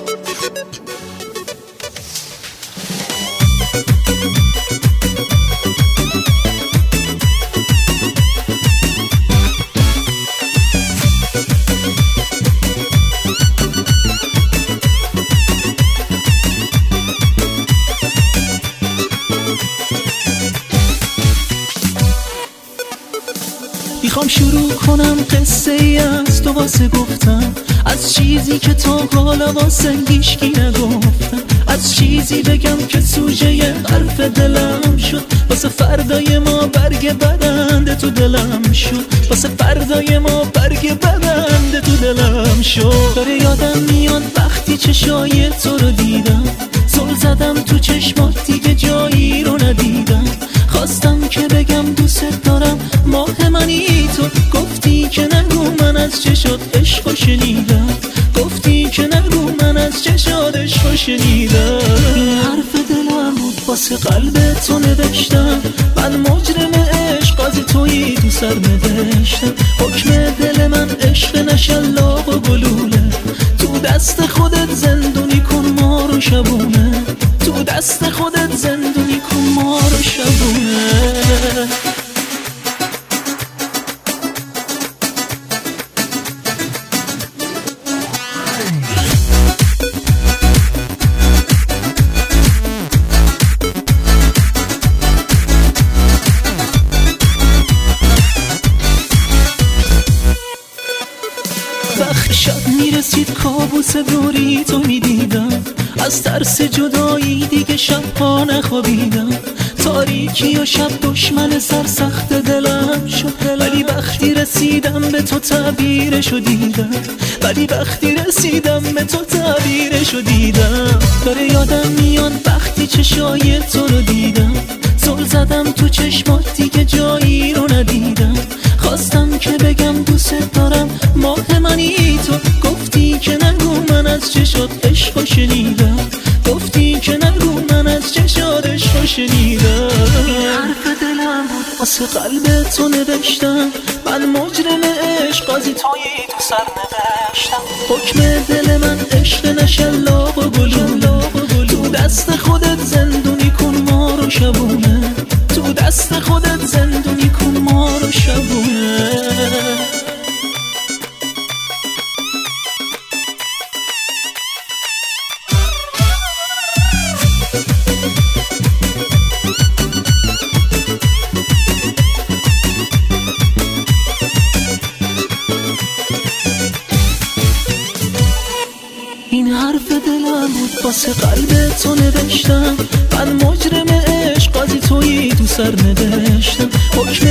میخوام شروع کنم قصه ای از تو واسه گفتم، از چیزی که تا حالا واسه هیچکی نگفتم، از چیزی بگم که سوژه حرف دلم شد، واسه فردای ما برگ بدنده تو دلم شد، واسه فردای ما برگ بدنده تو دلم شد. داره یادم میاد وقتی چشای تو رو دیدم، زل زدم تو چشمات دیگه جایی رو ندیدم، خواستم که بگم دوست دارم ماه منی تو، گفتی که نگو من از چشات عشقو شنیدم، گفتی که نگو من از چشات عشقو شنیدم. این حرف دلم بود واسه قلب تو نوشتم، من مجرم عشق قاضی تویی تو سر نوشتم، حکم دل من عشق نشلاق و گلوله، تو دست خودت زندونی کن ما رو شبونه، تو دست خودت زندونی کن ما رو شبونه. وقت شب میرسید کابوس دوری تو میدیدم، از ترس جدایی دیگه شبها نخوابیدم، تاریکی و شب دشمن سرسخت دلم شد، ولی وقتی رسیدم به تو تعبیرشو دیدم، ولی وقتی رسیدم به تو تعبیرشو دیدم. داره یادم میاد وقتی چشای تو رو دیدم، زل زدم تو چشمات دیگه جایی رو ندیدم، خواستم که بگم دوست دارم ماه منی تو، گفتی که نگو من از چشات عشقو شنیدم، گفتی که نگو من از چشات عشقو شنیدم. این حرف دلم بود واسه قلب تو نوشتم، من مجرم عشق قاضی تویی تو سر نوشتم، حکم دل من عشق نشلاق و گلوله، تو دست خودت زندونی کن ما رو شبونه، تو دست خودت زندونی کن ما رو شبونه. این حرف دلم بود واسه قلب تو نوشتم، من مجرم عشق قاضی تویی تو سر نوشتم، حکم